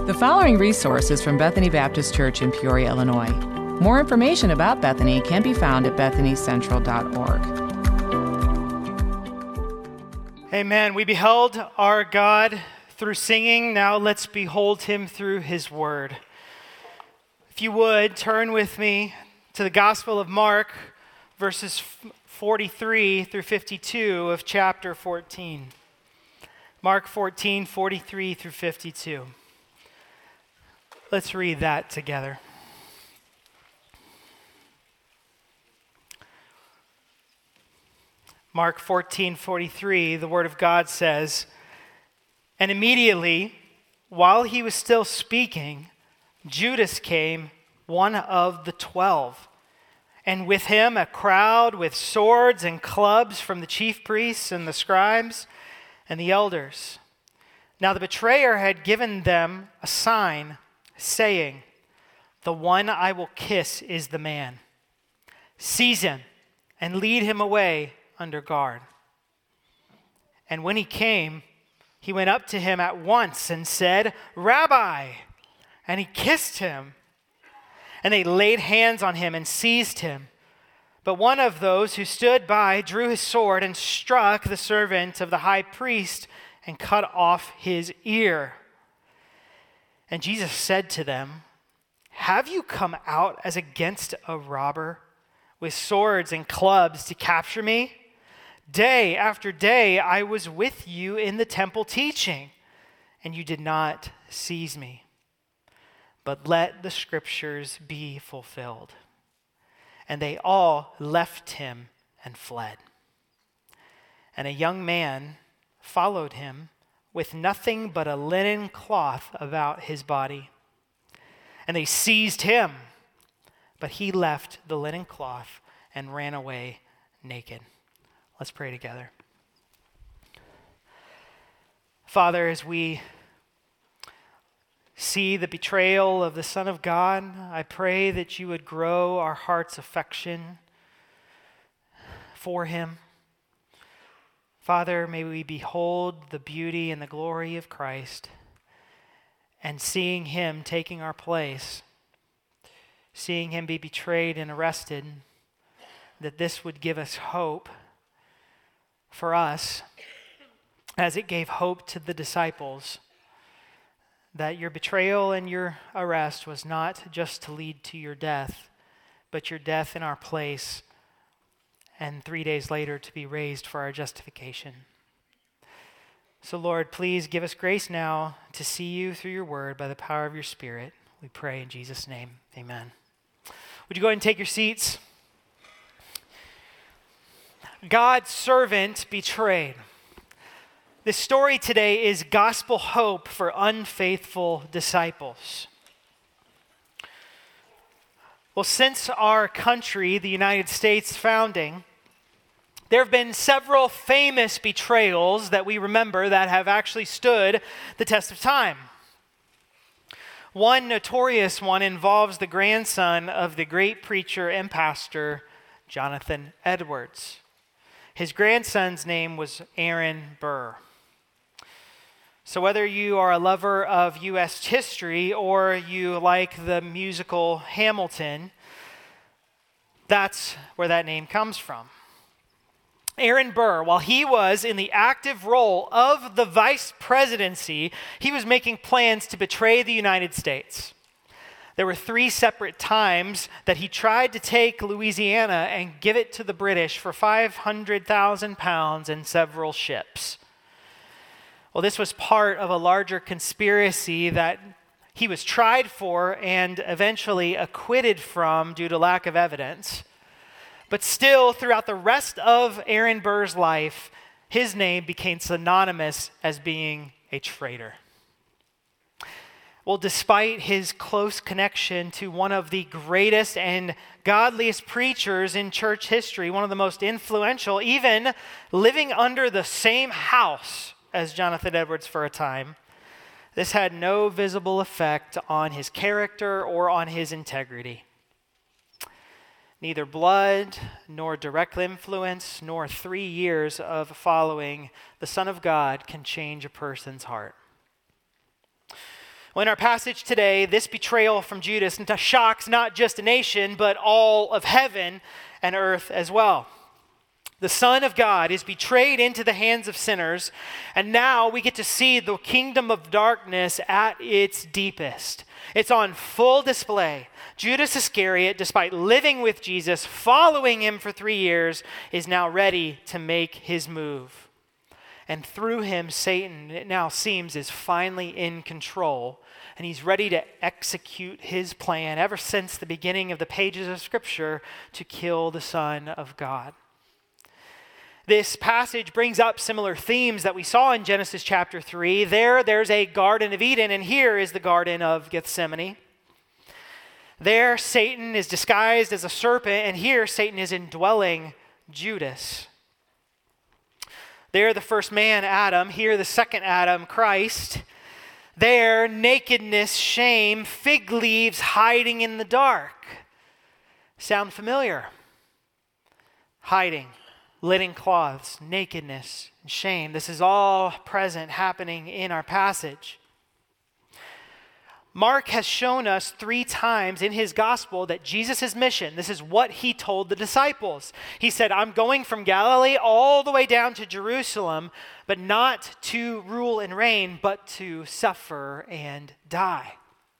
The following resource is from Bethany Baptist Church in Peoria, Illinois. More information about Bethany can be found at bethanycentral.org. Amen. We beheld our God through singing. Now let's behold him through his word. If you would, turn with me to the Gospel of Mark, verses 43 through 52 of chapter 14. Mark 14, 43 through 52. Let's read that together. Mark 14:43, the Word of God says, "And immediately, while he was still speaking, Judas came, one of the 12, and with him a crowd with swords and clubs from the chief priests and the scribes and the elders. Now the betrayer had given them a sign, saying, 'The one I will kiss is the man. Seize him and lead him away under guard.' And when he came, he went up to him at once and said, 'Rabbi,' and he kissed him. And they laid hands on him and seized him. But one of those who stood by drew his sword and struck the servant of the high priest and cut off his ear. And Jesus said to them, 'Have you come out as against a robber with swords and clubs to capture me? Day after day I was with you in the temple teaching, and you did not seize me. But let the scriptures be fulfilled.' And they all left him and fled. And a young man followed him with nothing but a linen cloth about his body. And they seized him, but he left the linen cloth and ran away naked." Let's pray together. Father, as we see the betrayal of the Son of God, I pray that you would grow our heart's affection for him. Father, may we behold the beauty and the glory of Christ, and seeing him taking our place, seeing him be betrayed and arrested, that this would give us hope for us, as it gave hope to the disciples, that your betrayal and your arrest was not just to lead to your death, but your death in our place, and 3 days later to be raised for our justification. So Lord, please give us grace now to see you through your word by the power of your Spirit. We pray in Jesus' name, amen. Would you go ahead and take your seats? God's servant betrayed. The story today is gospel hope for unfaithful disciples. Well, since our country, the United States founding, there have been several famous betrayals that we remember that have actually stood the test of time. One notorious one involves the grandson of the great preacher and pastor, Jonathan Edwards. His grandson's name was Aaron Burr. So whether you are a lover of U.S. history or you like the musical Hamilton, that's where that name comes from. Aaron Burr, while he was in the active role of the vice presidency, he was making plans to betray the United States. There were 3 separate times that he tried to take Louisiana and give it to the British for 500,000 pounds and several ships. Well, this was part of a larger conspiracy that he was tried for and eventually acquitted from due to lack of evidence. But still, throughout the rest of Aaron Burr's life, his name became synonymous as being a traitor. Well, despite his close connection to one of the greatest and godliest preachers in church history, one of the most influential, even living under the same house as Jonathan Edwards for a time, this had no visible effect on his character or on his integrity. Neither blood, nor direct influence, nor 3 years of following the Son of God can change a person's heart. Well, in our passage today, this betrayal from Judas shocks not just a nation, but all of heaven and earth as well. The Son of God is betrayed into the hands of sinners, and now we get to see the kingdom of darkness at its deepest. It's on full display. Judas Iscariot, despite living with Jesus, following him for 3 years, is now ready to make his move. And through him, Satan, it now seems, is finally in control, and he's ready to execute his plan ever since the beginning of the pages of Scripture to kill the Son of God. This passage brings up similar themes that we saw in Genesis chapter 3. There's a Garden of Eden, and here is the Garden of Gethsemane. There, Satan is disguised as a serpent, and here Satan is indwelling Judas. There, the first man, Adam. Here, the second Adam, Christ. There, nakedness, shame, fig leaves hiding in the dark. Sound familiar? Hiding. Linen cloths, nakedness, and shame. This is all present, happening in our passage. Mark has shown us 3 times in his gospel that Jesus' mission, this is what he told the disciples. He said, I'm going from Galilee all the way down to Jerusalem, but not to rule and reign, but to suffer and die.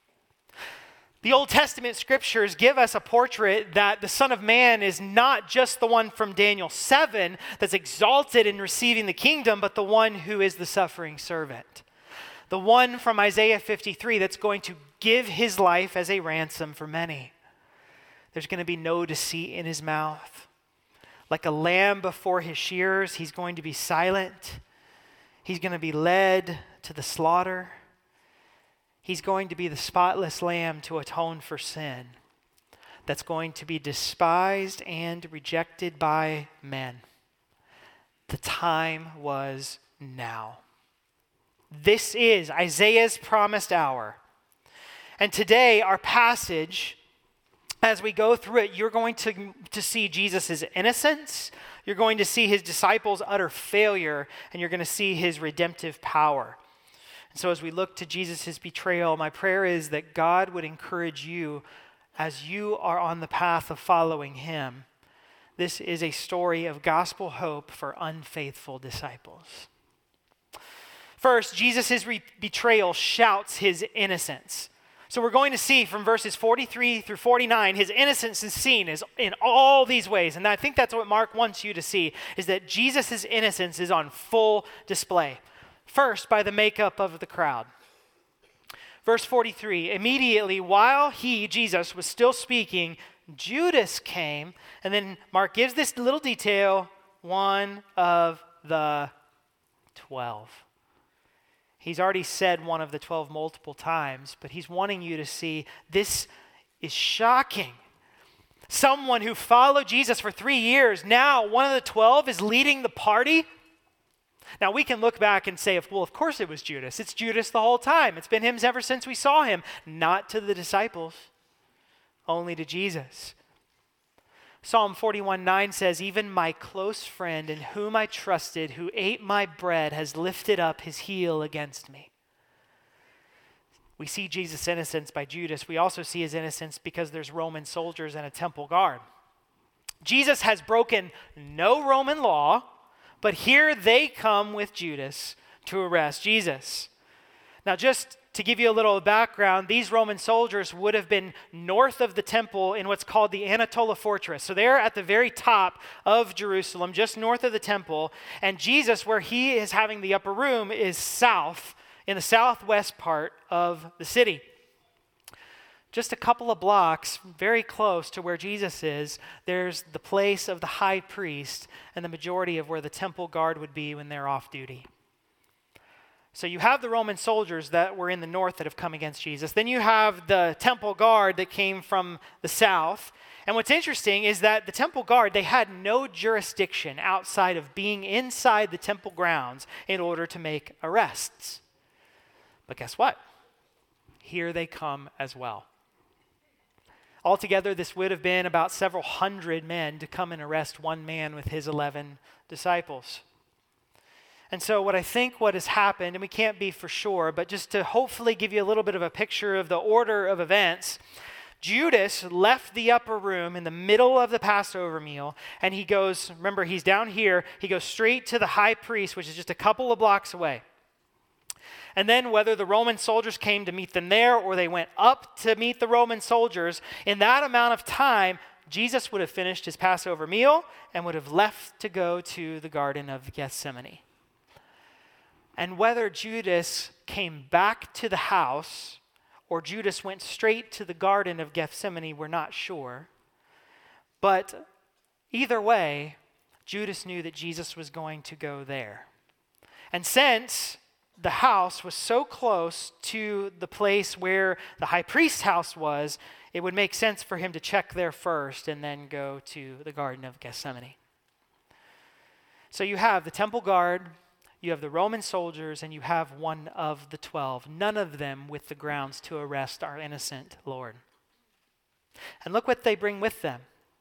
The Old Testament scriptures give us a portrait that the Son of Man is not just the one from Daniel 7 that's exalted in receiving the kingdom, but the one who is the suffering servant. The one from Isaiah 53 that's going to give his life as a ransom for many. There's going to be no deceit in his mouth. Like a lamb before his shearers, he's going to be silent. He's going to be led to the slaughter. He's going to be the spotless lamb to atone for sin that's going to be despised and rejected by men. The time was now. This is Isaiah's promised hour. And today, our passage, as we go through it, you're going to see Jesus' innocence, you're going to see his disciples' utter failure, and you're going to see his redemptive power. So as we look to Jesus' betrayal, my prayer is that God would encourage you as you are on the path of following him. This is a story of gospel hope for unfaithful disciples. First, Jesus' betrayal shouts his innocence. So we're going to see from verses 43 through 49, his innocence is seen as in all these ways. And I think that's what Mark wants you to see, is that Jesus' innocence is on full display. First, by the makeup of the crowd. Verse 43, immediately while he, Jesus, was still speaking, Judas came, and then Mark gives this little detail, one of the 12. He's already said one of the 12 multiple times, but he's wanting you to see this is shocking. Someone who followed Jesus for 3 years, now one of the 12 is leading the party. Now, we can look back and say, well, of course it was Judas. It's Judas the whole time. It's been him ever since we saw him. Not to the disciples, only to Jesus. Psalm 41:9 says, even my close friend in whom I trusted, who ate my bread, has lifted up his heel against me. We see Jesus' innocence by Judas. We also see his innocence because there's Roman soldiers and a temple guard. Jesus has broken no Roman law, but here they come with Judas to arrest Jesus. Now, just to give you a little background, these Roman soldiers would have been north of the temple in what's called the Anatolia Fortress. So they're at the very top of Jerusalem, just north of the temple. And Jesus, where he is having the upper room, is south, in the southwest part of the city. Just a couple of blocks, very close to where Jesus is, there's the place of the high priest and the majority of where the temple guard would be when they're off duty. So you have the Roman soldiers that were in the north that have come against Jesus. Then you have the temple guard that came from the south. And what's interesting is that the temple guard, they had no jurisdiction outside of being inside the temple grounds in order to make arrests. But guess what? Here they come as well. Altogether, this would have been about several hundred men to come and arrest one man with his 11 disciples. And so what has happened, and we can't be for sure, but just to hopefully give you a little bit of a picture of the order of events, Judas left the upper room in the middle of the Passover meal, and he goes, remember, he's down here, he goes straight to the high priest, which is just a couple of blocks away. And then whether the Roman soldiers came to meet them there or they went up to meet the Roman soldiers, in that amount of time, Jesus would have finished his Passover meal and would have left to go to the Garden of Gethsemane. And whether Judas came back to the house or Judas went straight to the Garden of Gethsemane, we're not sure. But either way, Judas knew that Jesus was going to go there. And since the house was so close to the place where the high priest's house was, it would make sense for him to check there first and then go to the Garden of Gethsemane. So you have the temple guard, you have the Roman soldiers, and you have one of the 12, none of them with the grounds to arrest our innocent Lord. And look what they bring with them.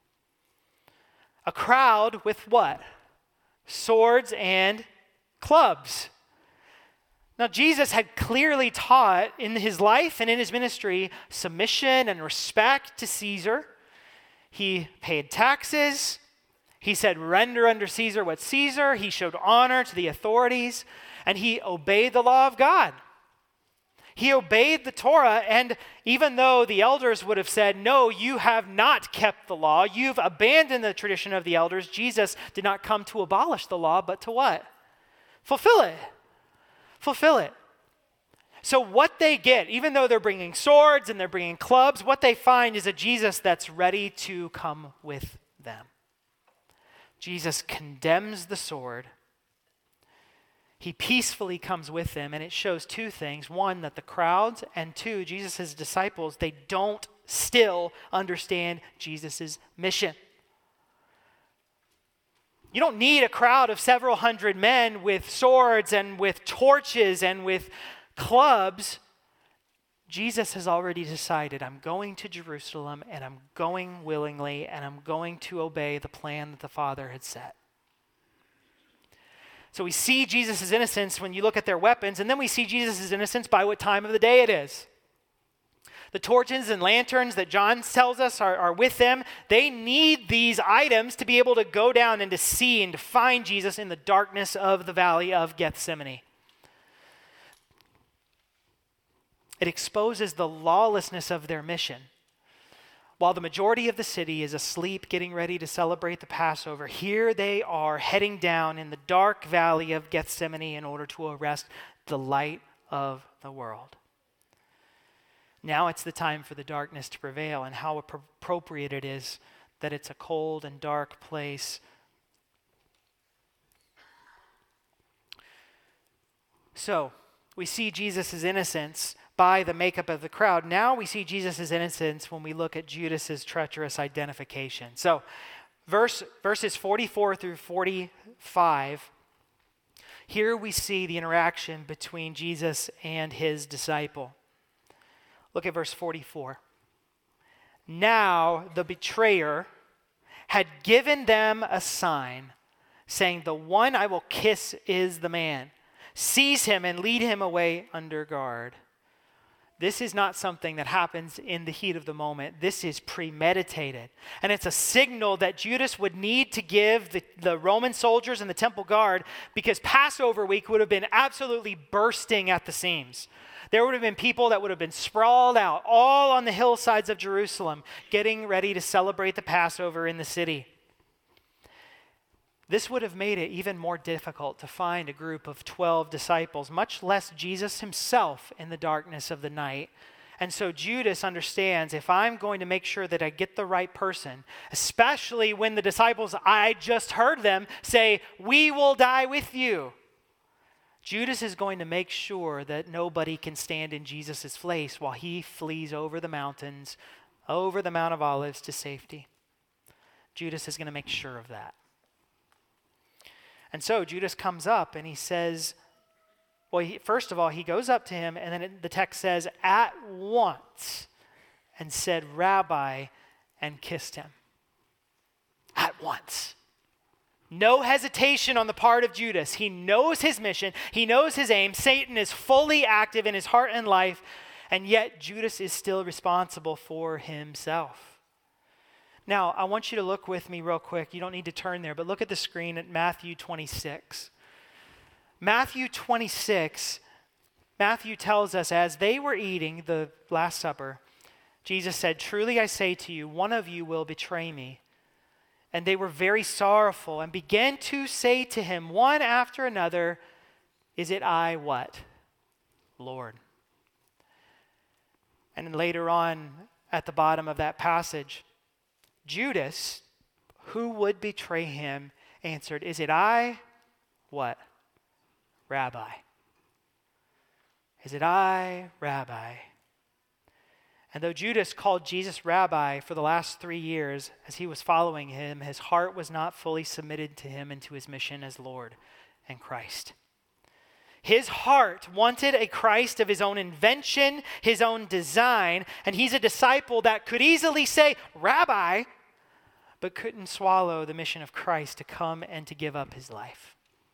A crowd with what? Swords and clubs. Now, Jesus had clearly taught in his life and in his ministry submission and respect to Caesar. He paid taxes. He said, render unto Caesar what's Caesar. He showed honor to the authorities, and he obeyed the law of God. He obeyed the Torah, and even though the elders would have said, no, you have not kept the law, you've abandoned the tradition of the elders, Jesus did not come to abolish the law, but to what? Fulfill it. Fulfill it. So what they get, even though they're bringing swords and they're bringing clubs, what they find is a Jesus that's ready to come with them. Jesus condemns the sword. He peacefully comes with them, and it shows two things. One, that the crowds, and two, Jesus' disciples, they don't still understand Jesus' mission. You don't need a crowd of several hundred men with swords and with torches and with clubs. Jesus has already decided, I'm going to Jerusalem, and I'm going willingly, and I'm going to obey the plan that the Father had set. So we see Jesus' innocence when you look at their weapons, and then we see Jesus' innocence by what time of the day it is. The torches and lanterns that John tells us are with them. They need these items to be able to go down and to see and to find Jesus in the darkness of the valley of Gethsemane. It exposes the lawlessness of their mission. While the majority of the city is asleep, getting ready to celebrate the Passover, here they are heading down in the dark valley of Gethsemane in order to arrest the light of the world. Now it's the time for the darkness to prevail, and how appropriate it is that it's a cold and dark place. So, we see Jesus' innocence by the makeup of the crowd. Now we see Jesus' innocence when we look at Judas' treacherous identification. So, verses 44 through 45, here we see the interaction between Jesus and his disciple. Look at verse 44. Now the betrayer had given them a sign, saying, the one I will kiss is the man. Seize him and lead him away under guard. This is not something that happens in the heat of the moment. This is premeditated. And it's a signal that Judas would need to give the Roman soldiers and the temple guard, because Passover week would have been absolutely bursting at the seams. There would have been people that would have been sprawled out all on the hillsides of Jerusalem, getting ready to celebrate the Passover in the city. This would have made it even more difficult to find a group of 12 disciples, much less Jesus himself, in the darkness of the night. And so Judas understands, if I'm going to make sure that I get the right person, especially when the disciples, I just heard them say, we will die with you. Judas is going to make sure that nobody can stand in Jesus' place while he flees over the mountains, over the Mount of Olives to safety. Judas is going to make sure of that. And so Judas comes up and he says, first of all, he goes up to him, and then the text says, at once, and said, Rabbi, and kissed him. At once. No hesitation on the part of Judas. He knows his mission. He knows his aim. Satan is fully active in his heart and life, and yet Judas is still responsible for himself. Now, I want you to look with me real quick. You don't need to turn there, but look at the screen at Matthew 26. Matthew 26, Matthew tells us, as they were eating the Last Supper, Jesus said, "Truly I say to you, one of you will betray me." And they were very sorrowful and began to say to him one after another, "Is it I what? Lord?" And then later on at the bottom of that passage, Judas, who would betray him, answered, "Is it I what? Rabbi." Is it I, Rabbi? And though Judas called Jesus Rabbi for the last 3 years as he was following him, his heart was not fully submitted to him and to his mission as Lord and Christ. His heart wanted a Christ of his own invention, his own design, and he's a disciple that could easily say, "Rabbi," but couldn't swallow the mission of Christ to come and to give up his life.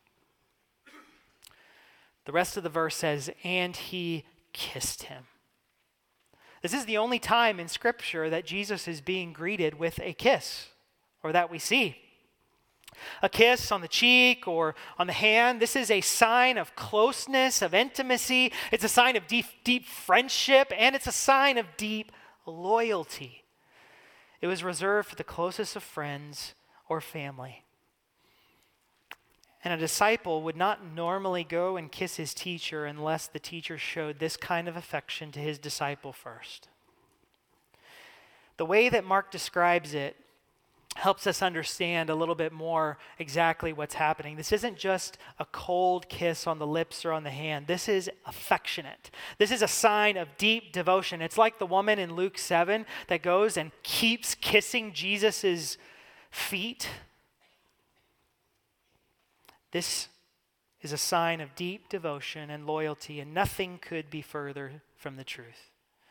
The rest of the verse says, "And he kissed him." This is the only time in Scripture that Jesus is being greeted with a kiss, or that we see. A kiss on the cheek or on the hand. This is a sign of closeness, of intimacy. It's a sign of deep friendship, and it's a sign of deep loyalty. It was reserved for the closest of friends or family. And a disciple would not normally go and kiss his teacher unless the teacher showed this kind of affection to his disciple first. The way that Mark describes it helps us understand a little bit more exactly what's happening. This isn't just a cold kiss on the lips or on the hand. This is affectionate. This is a sign of deep devotion. It's like the woman in Luke 7 that goes and keeps kissing Jesus' feet. This is a sign of deep devotion and loyalty, and nothing could be further from the truth.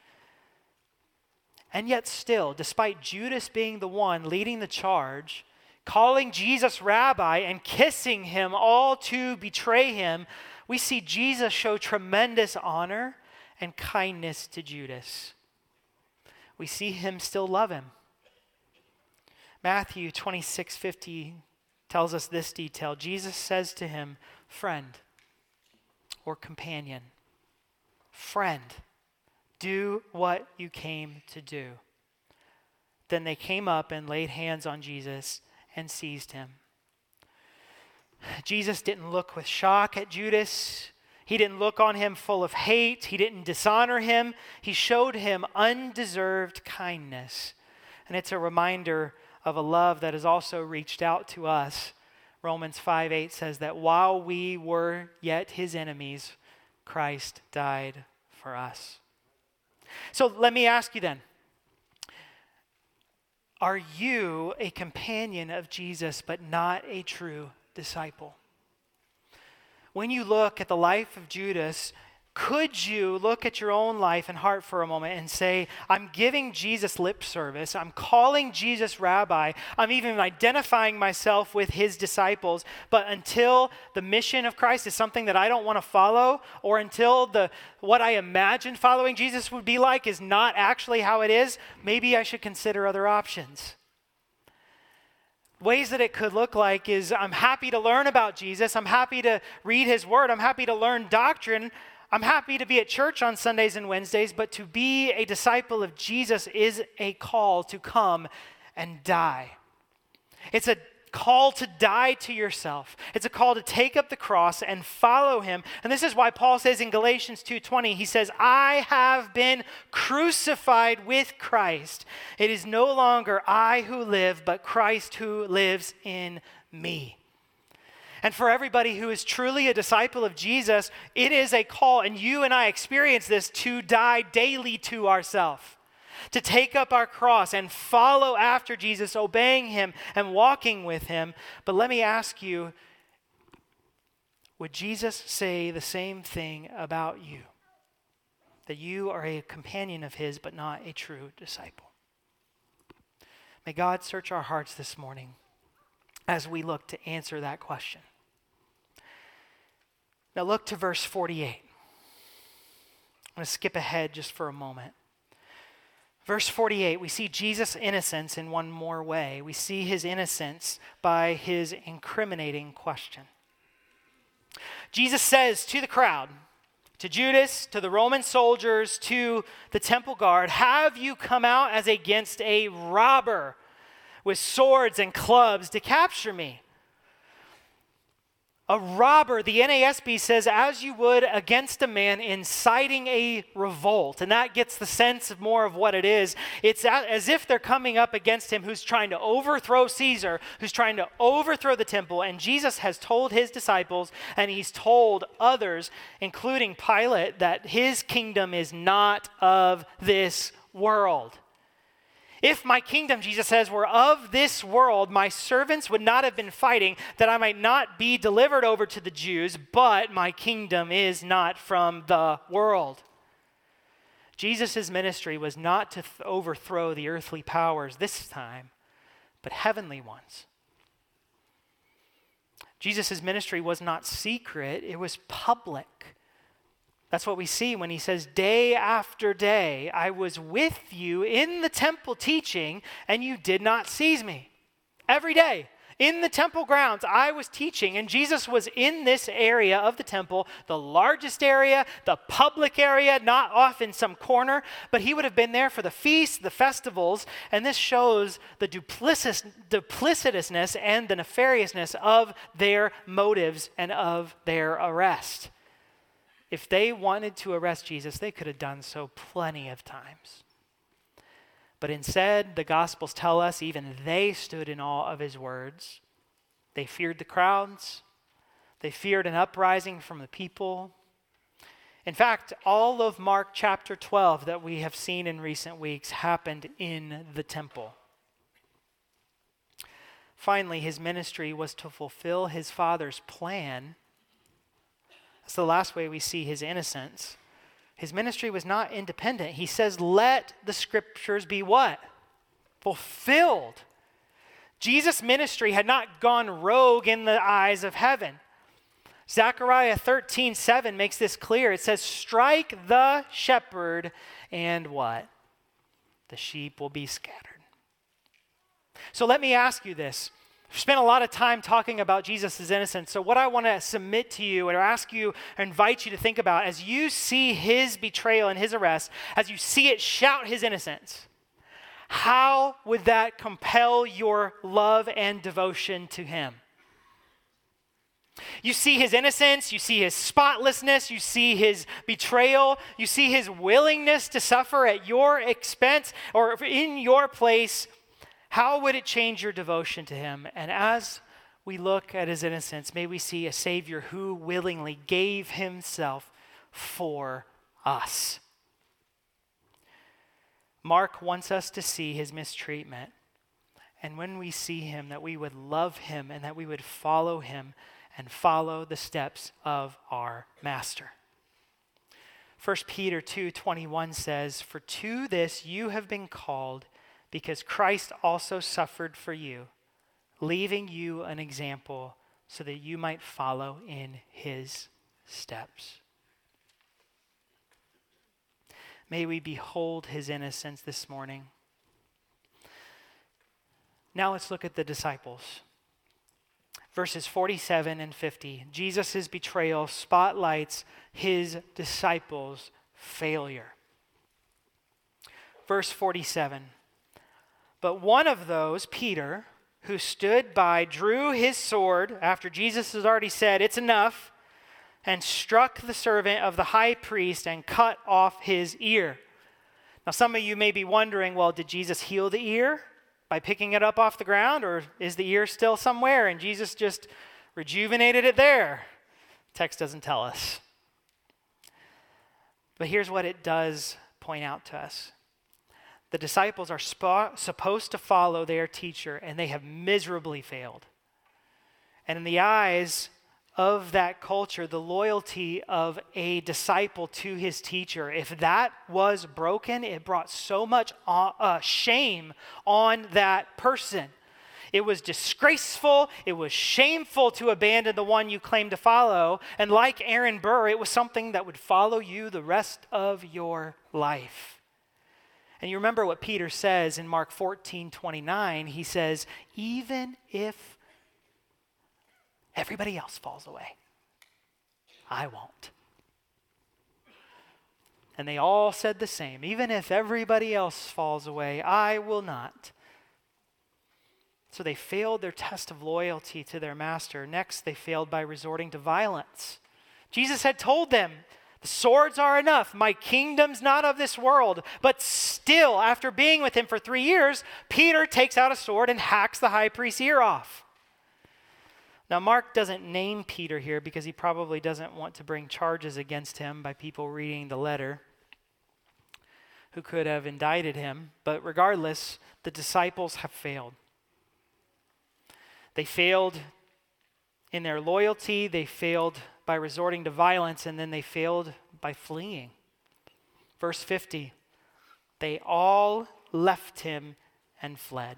And yet still, despite Judas being the one leading the charge, calling Jesus Rabbi and kissing him all to betray him, we see Jesus show tremendous honor and kindness to Judas. We see him still love him. Matthew 26:50 tells us this detail. Jesus says to him, "Friend," or companion, "friend, do what you came to do." Then they came up and laid hands on Jesus and seized him. Jesus didn't look with shock at Judas. He didn't look on him full of hate. He didn't dishonor him. He showed him undeserved kindness. And it's a reminder of a love that has also reached out to us. Romans 5:8 says that while we were yet his enemies, Christ died for us. So let me ask you then, are you a companion of Jesus but not a true disciple? When you look at the life of Judas, could you look at your own life and heart for a moment and say, I'm giving Jesus lip service, I'm calling Jesus Rabbi, I'm even identifying myself with his disciples, but until the mission of Christ is something that I don't want to follow, or until what I imagine following Jesus would be like is not actually how it is, maybe I should consider other options. Ways that it could look like is I'm happy to learn about Jesus, I'm happy to read his word, I'm happy to learn doctrine, I'm happy to be at church on Sundays and Wednesdays, but to be a disciple of Jesus is a call to come and die. It's a call to die to yourself. It's a call to take up the cross and follow him. And this is why Paul says in Galatians 2:20, he says, I have been crucified with Christ. It is no longer I who live, but Christ who lives in me. And for everybody who is truly a disciple of Jesus, it is a call, and you and I experience this, to die daily to ourselves, to take up our cross and follow after Jesus, obeying him and walking with him. But let me ask you, would Jesus say the same thing about you? That you are a companion of his, but not a true disciple? May God search our hearts this morning. as we look to answer that question. Now look to verse 48. I'm going to skip ahead just for a moment. Verse 48, we see Jesus' innocence in one more way. We see his innocence by his incriminating question. Jesus says to the crowd, to Judas, to the Roman soldiers, to the temple guard, "Have you come out as against a robber with swords and clubs to capture me?" A robber, the NASB says, as you would against a man inciting a revolt. And that gets the sense of more of what it is. It's as if they're coming up against him who's trying to overthrow Caesar, who's trying to overthrow the temple. And Jesus has told his disciples, and he's told others, including Pilate, that his kingdom is not of this world. If my kingdom, Jesus says, were of this world, my servants would not have been fighting that I might not be delivered over to the Jews, but my kingdom is not from the world. Jesus' ministry was not to overthrow the earthly powers this time, but heavenly ones. Jesus' ministry was not secret, it was public. That's what we see when he says, "Day after day, I was with you in the temple teaching, and you did not seize me." Every day, in the temple grounds, I was teaching, and Jesus was in this area of the temple, the largest area, the public area, not off in some corner, but he would have been there for the feasts, the festivals, and this shows the duplicitousness and the nefariousness of their motives and of their arrest. If they wanted to arrest Jesus, they could have done so plenty of times. But instead, the Gospels tell us even they stood in awe of his words. They feared the crowds. They feared an uprising from the people. In fact, all of Mark chapter 12 that we have seen in recent weeks happened in the temple. Finally, his ministry was to fulfill his Father's plan. That's the last way we see his innocence. His ministry was not independent. He says, let the scriptures be what? Fulfilled. Jesus' ministry had not gone rogue in the eyes of heaven. Zechariah 13:7 makes this clear. It says, strike the shepherd and what? The sheep will be scattered. So let me ask you this. We've spent a lot of time talking about Jesus' innocence. So what I want to submit to you or ask you or invite you to think about as you see his betrayal and his arrest, as you see it shout his innocence, how would that compel your love and devotion to him? You see his innocence, you see his spotlessness, you see his betrayal, you see his willingness to suffer at your expense or in your place. How would it change your devotion to him? And as we look at his innocence, may we see a Savior who willingly gave himself for us. Mark wants us to see his mistreatment. And when we see him, that we would love him and that we would follow him and follow the steps of our Master. 1 Peter 2:21 says, "For to this you have been called, because Christ also suffered for you, leaving you an example so that you might follow in his steps." May we behold his innocence this morning. Now let's look at the disciples. Verses 47 and 50. Jesus' betrayal spotlights his disciples' failure. Verse 47. But one of those, Peter, who stood by, drew his sword after Jesus has already said, "It's enough," and struck the servant of the high priest and cut off his ear. Now, some of you may be wondering, well, did Jesus heal the ear by picking it up off the ground, or is the ear still somewhere and Jesus just rejuvenated it there? The text doesn't tell us. But here's what it does point out to us. The disciples are supposed to follow their teacher, and they have miserably failed. And in the eyes of that culture, the loyalty of a disciple to his teacher, if that was broken, it brought so much shame on that person. It was disgraceful, it was shameful to abandon the one you claim to follow, and like Aaron Burr, it was something that would follow you the rest of your life. And you remember what Peter says in Mark 14:29. He says, even if everybody else falls away, I won't. And they all said the same. Even if everybody else falls away, I will not. So they failed their test of loyalty to their master. Next, they failed by resorting to violence. Jesus had told them, the swords are enough. My kingdom's not of this world. But still, after being with him for 3 years, Peter takes out a sword and hacks the high priest's ear off. Now, Mark doesn't name Peter here because he probably doesn't want to bring charges against him by people reading the letter who could have indicted him. But regardless, the disciples have failed. They failed in their loyalty, they failed by resorting to violence, and then they failed by fleeing. Verse 50, they all left him and fled.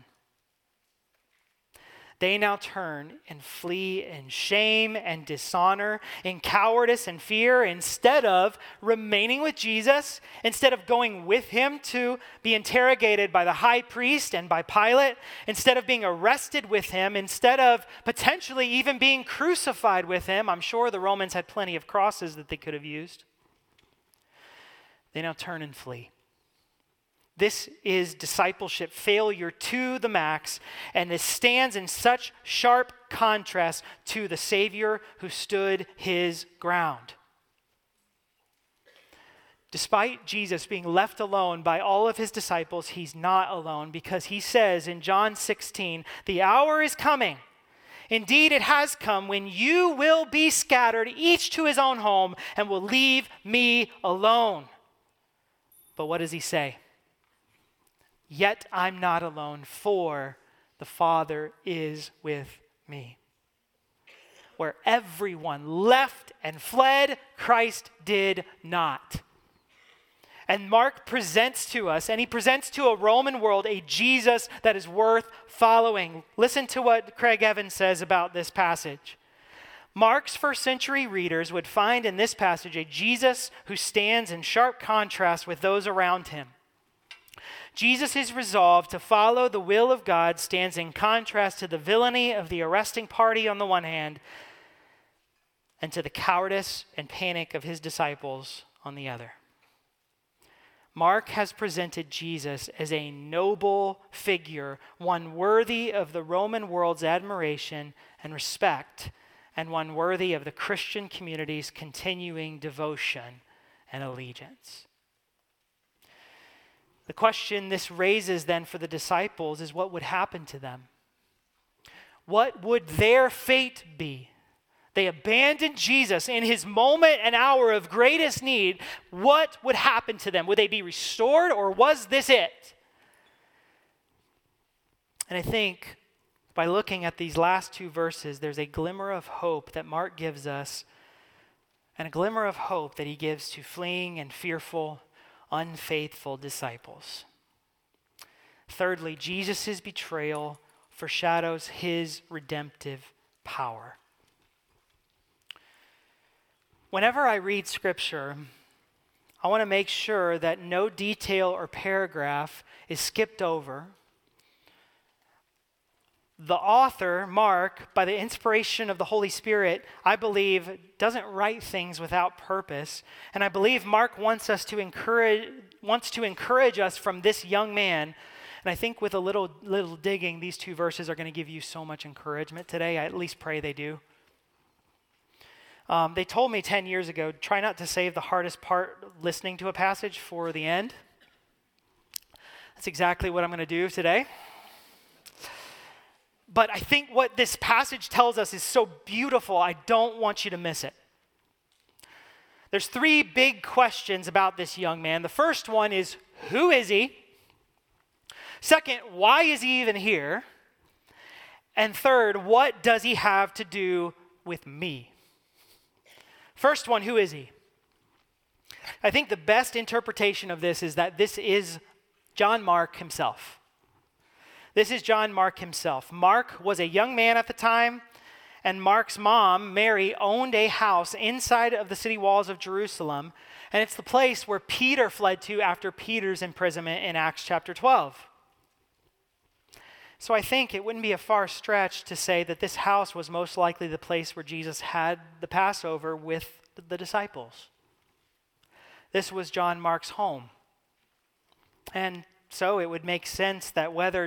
They now turn and flee in shame and dishonor, in cowardice and fear, instead of remaining with Jesus, instead of going with him to be interrogated by the high priest and by Pilate, instead of being arrested with him, instead of potentially even being crucified with him. I'm sure the Romans had plenty of crosses that they could have used. They now turn and flee. This is discipleship failure to the max, and this stands in such sharp contrast to the Savior who stood his ground. Despite Jesus being left alone by all of his disciples, he's not alone, because he says in John 16, the hour is coming. Indeed, it has come when you will be scattered, each to his own home, and will leave me alone. But what does he say? Yet I'm not alone, for the Father is with me. Where everyone left and fled, Christ did not. And Mark presents to us, and he presents to a Roman world, a Jesus that is worth following. Listen to what Craig Evans says about this passage. Mark's first century readers would find in this passage a Jesus who stands in sharp contrast with those around him. Jesus' resolve to follow the will of God stands in contrast to the villainy of the arresting party on the one hand, and to the cowardice and panic of his disciples on the other. Mark has presented Jesus as a noble figure, one worthy of the Roman world's admiration and respect, and one worthy of the Christian community's continuing devotion and allegiance. The question this raises then for the disciples is, what would happen to them? What would their fate be? They abandoned Jesus in his moment and hour of greatest need. What would happen to them? Would they be restored, or was this it? And I think by looking at these last two verses, there's a glimmer of hope that Mark gives us, and a glimmer of hope that he gives to fleeing and fearful, unfaithful disciples. Thirdly, Jesus' betrayal foreshadows his redemptive power. Whenever I read Scripture, I want to make sure that no detail or paragraph is skipped over. The author, Mark, by the inspiration of the Holy Spirit, I believe, doesn't write things without purpose. And I believe Mark wants to encourage us from this young man. And I think with a little digging, these two verses are going to give you so much encouragement today. I at least pray they do. They told me 10 years ago, try not to save the hardest part listening to a passage for the end. That's exactly what I'm going to do today. But I think what this passage tells us is so beautiful, I don't want you to miss it. There's three big questions about this young man. The first one is, who is he? Second, why is he even here? And third, what does he have to do with me? First one, who is he? I think the best interpretation of this is that this is John Mark himself. This is John Mark himself. Mark was a young man at the time, and Mark's mom, Mary, owned a house inside of the city walls of Jerusalem, and it's the place where Peter fled to after Peter's imprisonment in Acts chapter 12. So I think it wouldn't be a far stretch to say that this house was most likely the place where Jesus had the Passover with the disciples. This was John Mark's home. And so it would make sense that whether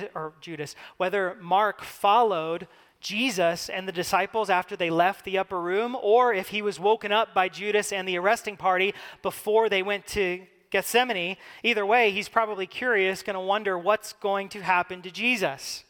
Mark followed Jesus and the disciples after they left the upper room, or if he was woken up by Judas and the arresting party before they went to Gethsemane, either way, he's probably curious, going to wonder what's going to happen to Jesus.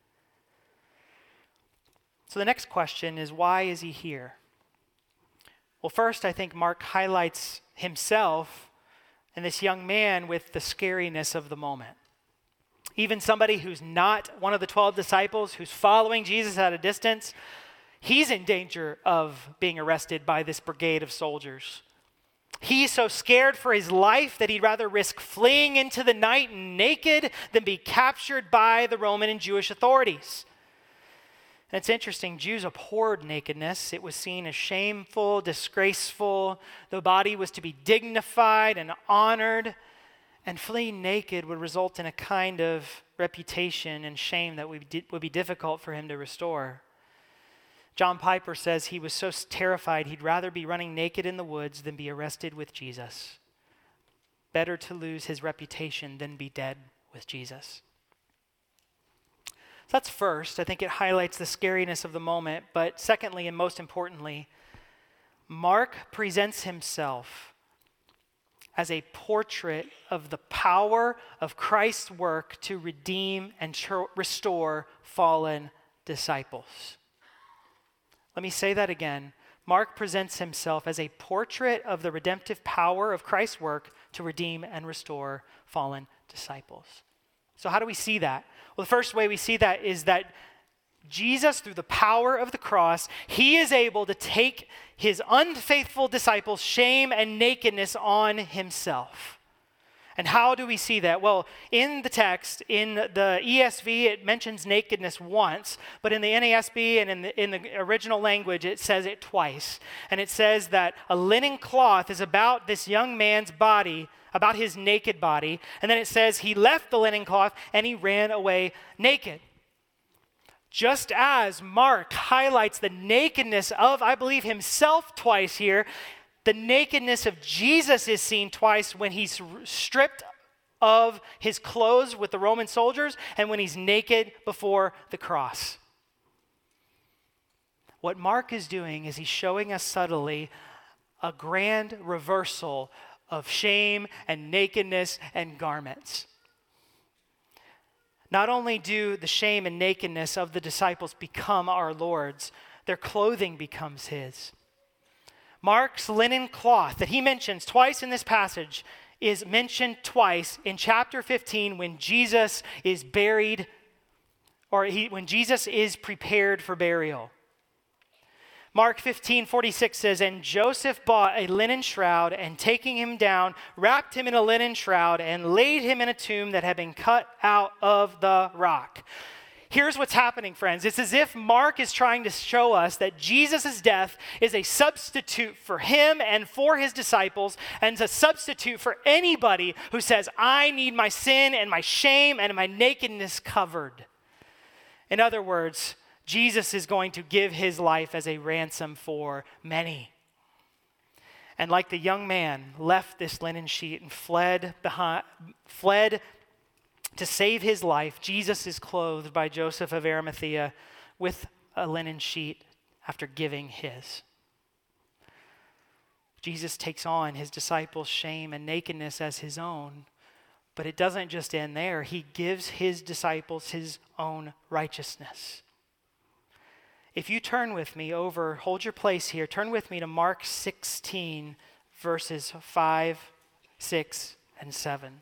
So the next question is, why is he here? Well, first, I think Mark highlights himself and this young man with the scariness of the moment. Even somebody who's not one of the 12 disciples, who's following Jesus at a distance, he's in danger of being arrested by this brigade of soldiers. He's so scared for his life that he'd rather risk fleeing into the night naked than be captured by the Roman and Jewish authorities. And it's interesting, Jews abhorred nakedness. It was seen as shameful, disgraceful. The body was to be dignified and honored. And fleeing naked would result in a kind of reputation and shame that would be difficult for him to restore. John Piper says he was so terrified he'd rather be running naked in the woods than be arrested with Jesus. Better to lose his reputation than be dead with Jesus. So that's first. I think it highlights the scariness of the moment. But secondly, and most importantly, Mark presents himself as a portrait of the power of Christ's work to redeem and restore fallen disciples. Let me say that again. Mark presents himself as a portrait of the redemptive power of Christ's work to redeem and restore fallen disciples. So how do we see that? Well, the first way we see that is that Jesus, through the power of the cross, he is able to take his unfaithful disciples' shame and nakedness on himself. And how do we see that? Well, in the text, in the ESV, it mentions nakedness once, but in the NASB and in the original language, it says it twice. And it says that a linen cloth is about this young man's body, about his naked body, and then it says he left the linen cloth and he ran away naked. Just as Mark highlights the nakedness of, I believe, himself twice here, the nakedness of Jesus is seen twice when he's stripped of his clothes with the Roman soldiers and when he's naked before the cross. What Mark is doing is he's showing us subtly a grand reversal of shame and nakedness and garments. Not only do the shame and nakedness of the disciples become our Lord's, their clothing becomes his. Mark's linen cloth that he mentions twice in this passage is mentioned twice in chapter 15 when Jesus is buried, when Jesus is prepared for burial. Mark 15:46 says, "And Joseph bought a linen shroud, and taking him down, wrapped him in a linen shroud, and laid him in a tomb that had been cut out of the rock." Here's what's happening, friends. It's as if Mark is trying to show us that Jesus' death is a substitute for him and for his disciples, and a substitute for anybody who says, I need my sin and my shame and my nakedness covered. In other words, Jesus is going to give his life as a ransom for many. And like the young man left this linen sheet and fled to save his life, Jesus is clothed by Joseph of Arimathea with a linen sheet after giving his. Jesus takes on his disciples' shame and nakedness as his own, but it doesn't just end there. He gives his disciples his own righteousness. If you turn with me over, hold your place here, turn with me to Mark 16, verses 5, 6, and 7.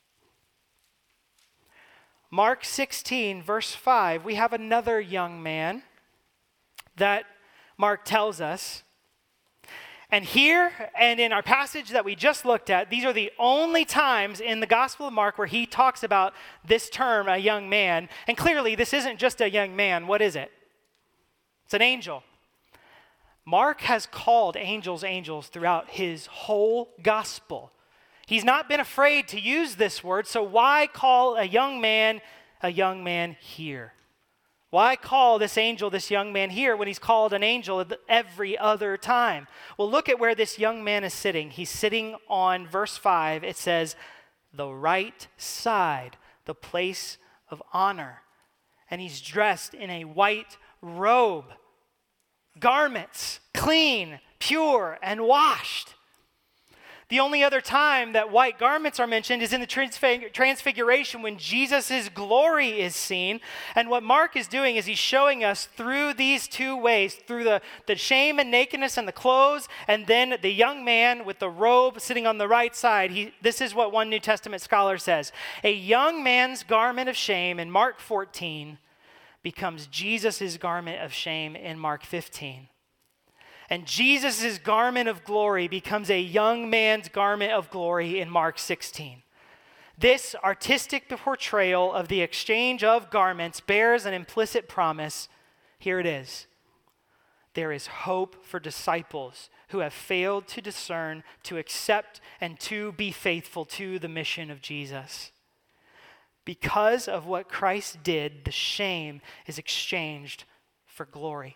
Mark 16, verse 5, we have another young man that Mark tells us. And here, and in our passage that we just looked at, these are the only times in the Gospel of Mark where he talks about this term, a young man. And clearly, this isn't just a young man. What is it? It's an angel. Mark has called angels angels throughout his whole gospel. He's not been afraid to use this word, so why call a young man here? Why call this angel this young man here when he's called an angel every other time? Well, look at where this young man is sitting. He's sitting on verse 5. It says, the right side, the place of honor. And he's dressed in a white robe, garments, clean, pure, and washed. The only other time that white garments are mentioned is in the transfiguration when Jesus' glory is seen. And what Mark is doing is he's showing us through these two ways, through the shame and nakedness and the clothes, and then the young man with the robe sitting on the right side. This is what one New Testament scholar says. A young man's garment of shame in Mark 14 becomes Jesus' garment of shame in Mark 15. And Jesus' garment of glory becomes a young man's garment of glory in Mark 16. This artistic portrayal of the exchange of garments bears an implicit promise. Here it is. There is hope for disciples who have failed to discern, to accept, and to be faithful to the mission of Jesus. Because of what Christ did, the shame is exchanged for glory.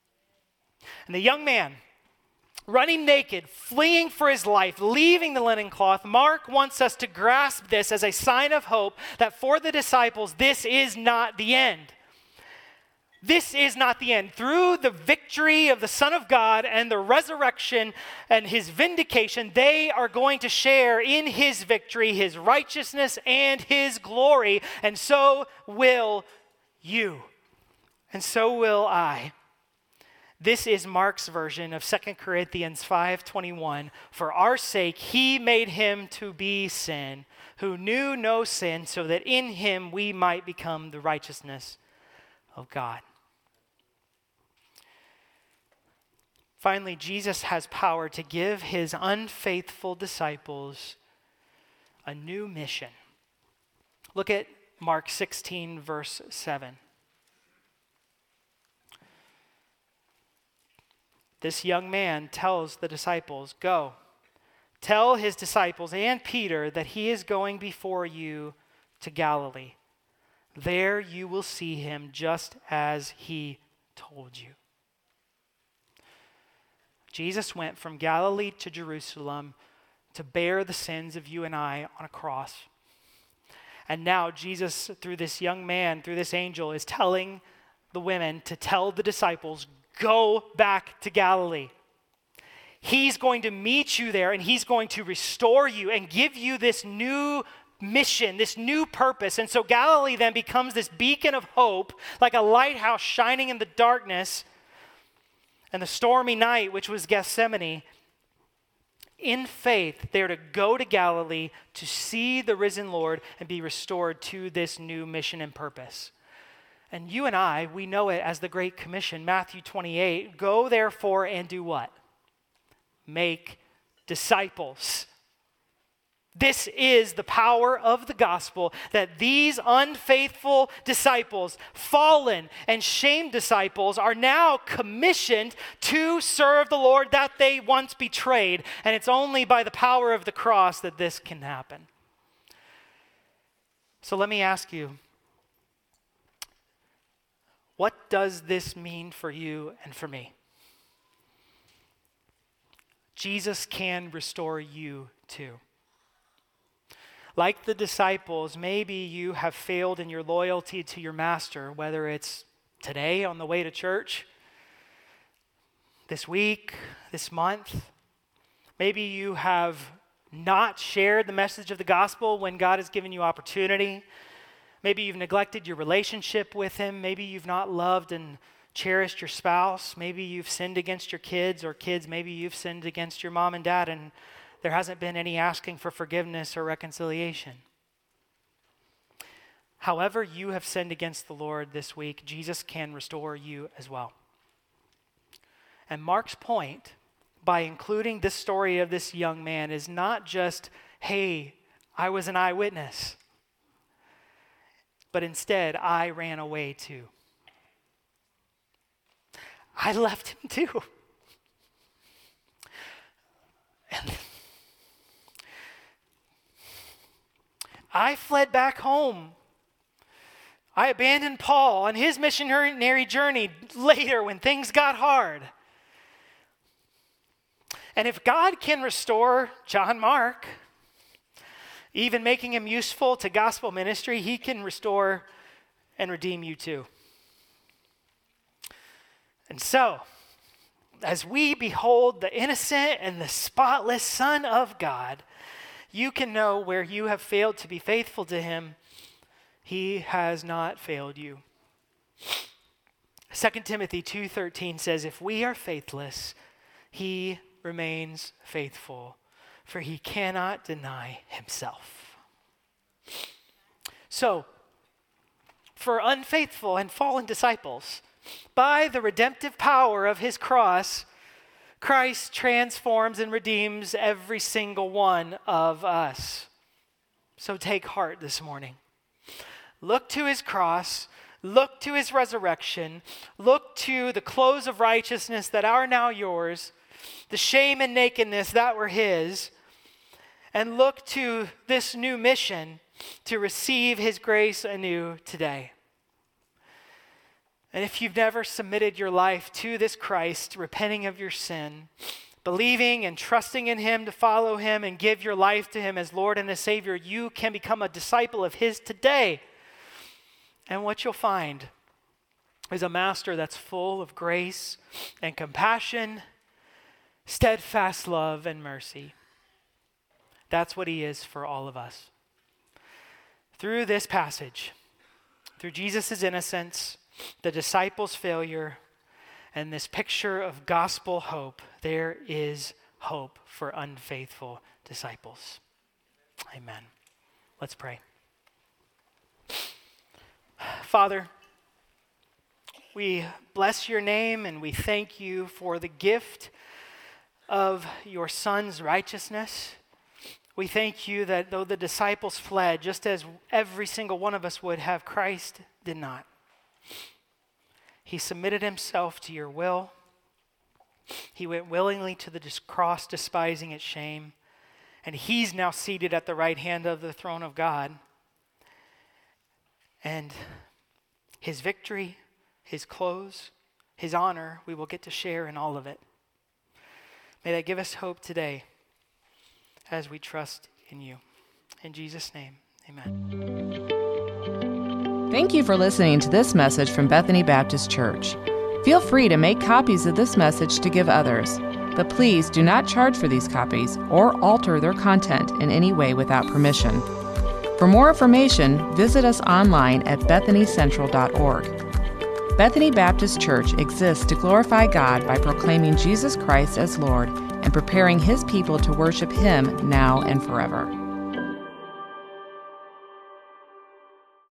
And the young man, running naked, fleeing for his life, leaving the linen cloth, Mark wants us to grasp this as a sign of hope that for the disciples, this is not the end. This is not the end. Through the victory of the Son of God and the resurrection and his vindication, they are going to share in his victory, his righteousness, and his glory. And so will you. And so will I. This is Mark's version of 2 Corinthians 5:21. For our sake, he made him to be sin, who knew no sin, so that in him we might become the righteousness of God. Finally, Jesus has power to give his unfaithful disciples a new mission. Look at Mark 16, verse 7. This young man tells the disciples, go, tell his disciples and Peter that he is going before you to Galilee. There you will see him just as he told you. Jesus went from Galilee to Jerusalem to bear the sins of you and I on a cross. And now Jesus, through this young man, through this angel, is telling the women to tell the disciples, go back to Galilee. He's going to meet you there and he's going to restore you and give you this new mission, this new purpose. And so Galilee then becomes this beacon of hope, like a lighthouse shining in the darkness and the stormy night, which was Gethsemane. In faith, they're to go to Galilee to see the risen Lord and be restored to this new mission and purpose. And you and I, we know it as the Great Commission, Matthew 28. Go therefore and do what? Make disciples. This is the power of the gospel, that these unfaithful disciples, fallen and shamed disciples, are now commissioned to serve the Lord that they once betrayed. And it's only by the power of the cross that this can happen. So let me ask you, what does this mean for you and for me? Jesus can restore you too. Like the disciples, maybe you have failed in your loyalty to your master, whether it's today on the way to church, this week, this month. Maybe you have not shared the message of the gospel when God has given you opportunity. Maybe you've neglected your relationship with him. Maybe you've not loved and cherished your spouse. Maybe you've sinned against your kids, or kids, maybe you've sinned against your mom and dad, and there hasn't been any asking for forgiveness or reconciliation. However you have sinned against the Lord this week, Jesus can restore you as well. And Mark's point, by including this story of this young man is not just, hey, I was an eyewitness, but instead I ran away too. I left him too. And I fled back home. I abandoned Paul on his missionary journey later when things got hard. And if God can restore John Mark, even making him useful to gospel ministry, he can restore and redeem you too. And so, as we behold the innocent and the spotless Son of God, you can know where you have failed to be faithful to him. He has not failed you. 2 Timothy 2:13 says, if we are faithless, he remains faithful, for he cannot deny himself. So, for unfaithful and fallen disciples, by the redemptive power of his cross, Christ transforms and redeems every single one of us. So take heart this morning. Look to his cross, look to his resurrection, look to the clothes of righteousness that are now yours, the shame and nakedness that were his, and look to this new mission to receive his grace anew today. And if you've never submitted your life to this Christ, repenting of your sin, believing and trusting in him to follow him and give your life to him as Lord and as Savior, you can become a disciple of his today. And what you'll find is a master that's full of grace and compassion, steadfast love and mercy. That's what he is for all of us. Through this passage, through Jesus' innocence, the disciples' failure, and this picture of gospel hope, there is hope for unfaithful disciples. Amen. Let's pray. Father, we bless your name and we thank you for the gift of your Son's righteousness. We thank you that though the disciples fled, just as every single one of us would have, Christ did not. He submitted himself to your will. He went willingly to the cross, despising its shame. And he's now seated at the right hand of the throne of God. And his victory, his clothes, his honor, we will get to share in all of it. May that give us hope today as we trust in you. In Jesus' name, amen. Thank you for listening to this message from Bethany Baptist Church. Feel free to make copies of this message to give others, but please do not charge for these copies or alter their content in any way without permission. For more information, visit us online at bethanycentral.org. Bethany Baptist Church exists to glorify God by proclaiming Jesus Christ as Lord and preparing his people to worship him now and forever.